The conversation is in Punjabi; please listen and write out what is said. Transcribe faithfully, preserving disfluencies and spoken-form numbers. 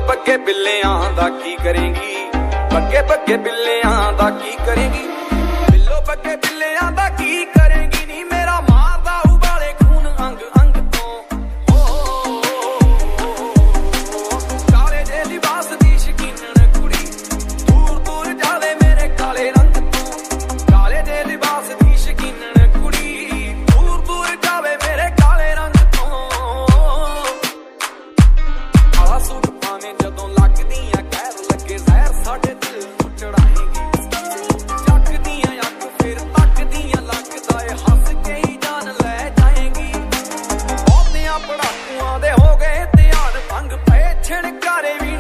ਬੱਗੇ ਬਿੱਲਿਆਂ ਦਾ ਕੀ ਕਰੇਂਗੀ, ਬੱਗੇ ਬੱਗੇ ਬਿੱਲਿਆਂ ਦਾ ਕੀ ਕਰੇਂਗੀ, ਬਿੱਲੋ ਬੱਗੇ ਬਿੱਲਿਆਂ ਦਾ ਕੀ ਕਰੇਂਗੀ ਨੀ ਮੇਰਾ ਮਾਰਦਾ ਉਬਾਲੇ ਖੂਨ ਅੰਗ ਅੰਗ ਤੋਂ। ਕਾਲੇ ਦੇ ਲਿਬਾਸ ਦੀ ਸ਼ਕੀਨਣ ਕੁੜੀ ਦੂਰ ਦੂਰ ਜਾਵੇ ਮੇਰੇ ਕਾਲੇ ਰੰਗ ਤੋਂ, ਕਾਲੇ ਦੇ ਲਿਬਾਸ ਦੀ ਸ਼ਕੀਨਣ ਕੁੜੀ ਦੂਰ ਦੂਰ ਜਾਵੇ ਮੇਰੇ ਕਾਲੇ ਰੰਗ ਤੋਂ। ਆਲਾ ਸੂਟ ਪਾਵੇਂ ਜਦੋਂ ਲੱਗਦੀਆਂ ਕਹਿਰ ਲੱਗੇ ਜ਼ਹਿਰ ਸਾਡੇ ਦਿਲ ਨੂੰ ਚੜਾਏਗੀ, ਚੱਕਦੀਆਂ ਅੱਖ ਫਿਰ ਤੱਕਦੀਆਂ ਲੱਗਦਾ ਏ ਹੱਸ ਕੇ ਹੀ ਜਾਨ ਲੈ ਜਾਏਗੀ। ਬਹੁਤਿਆਂ ਪੜਾਕੂਆਂ ਦੇ ਹੋ ਗਏ ਧਿਆਨ ਭੰਗ ਪਏ ਛਿਣਕਾਰੇ ਵੀ